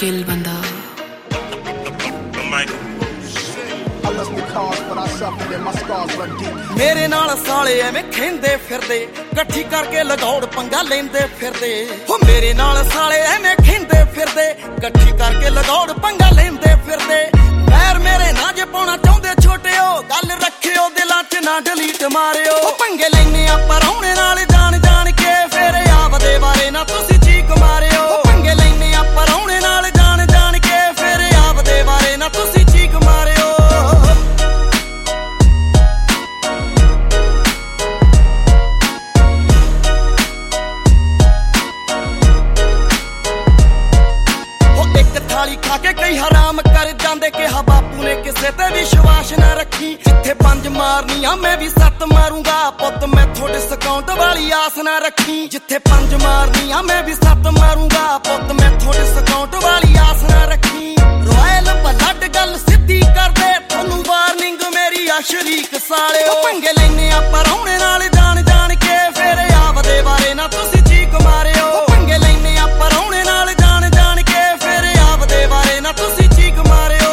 kill banda. मेरे नाल साले एवें खेंदे फिरदे, कट्ठी करके लगौड़ पंगा लेंदे फिरदे। हो मेरे नाल साले एवें खेंदे फिरदे, कट्ठी करके लगौड़ पंगा लेंदे फिरदे। पैर मेरे ना जे पाउणा चाहुंदे छोटिओ, गल रखिओ दिलां च ना डिलीट मारिओ। पंगे लैने आपां रौणे नाल जान जान के, फिर आपदे बारे ना तुसीं चीक मारिओ। पंगे लैने आपां रौणे नाल जान जान के, फिर आपदे बारे ना तुसीं चीक मारिओ। थाली खा के कई हराम कर जांदे, कहा बापू ने किसे ते विश्वास ना रखी। जिथे 5 मारनियां मैं भी 7 मारूंगा, पुत मैं थोड़े सकाउंट वाली आस ना रखी। जिथे 5 मारनियां मैं भी 7 मारूंगा, पुत मैं थोड़े सकाउंट वाली आस ना रखी। रॉयल ब्लड गल सिद्धी कर दे, थानू वार्निंग मेरी आ शरीक साले। पंगे लैने आपां रौणे नाल जान जान के, फिर आपदे बारे ना तुसीं चीक मारिओ। पंगे लैने आपां रौणे नाल जान जान के, फिर आपदे बारे ना तुसीं चीक मारिओ।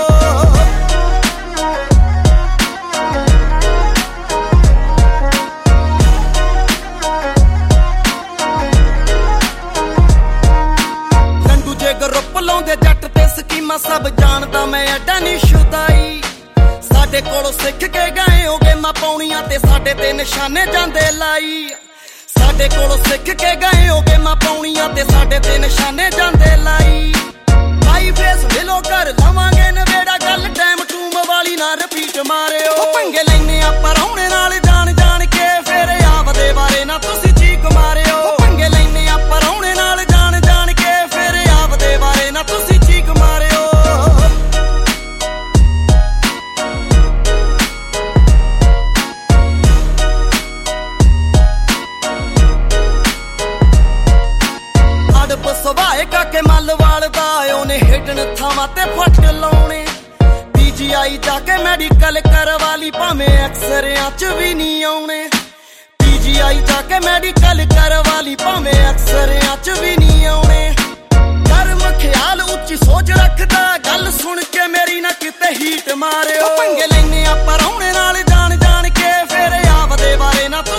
लंडू जे ग्रुप लाउंदे जट ते स्कीमां, सब जानदा मैं एडा नी शुदाई। साडे कोलों सिख के गए हो गेमां पाउणियां, ते साडे ते निशाने जांदे लाई। साडे कोलों सिख के गए हो गेमां पाउणियां, ते साडे ते निशाने जांदे लाई। भाई फेस मिलो कर लवांगे नवेड़ा, गल टाइम टूम वाली ना रिपीट मारिओ। पंगे लैने आपां रौणे नाल जान जान के, फिर आपदे बारे ना तुसीं चीक मारिओ। पंगे लैने आपां रौणे नाल जान जान के, फिर आपदे बारे ना तुसीं चीक मारिओ। अड़प सवाए काके मलवाल दा, ओने हिडन थावां ते फट लाउणे। पीजीआई जाके मैडिकल करवाली, भावें एक्सरेआं च भी नहीं आउणे। पीजीआई जाके मैडिकल करवाली, भावें एक्सरेआं च भी नहीं आउणे। गर्म ख्याल उच्ची सोच रखदा, गल सुन के मेरी ना किते हीट मारिओ। पंगे लैने आपां रौणे नाल जान जान के, फिर आपदे बारे ना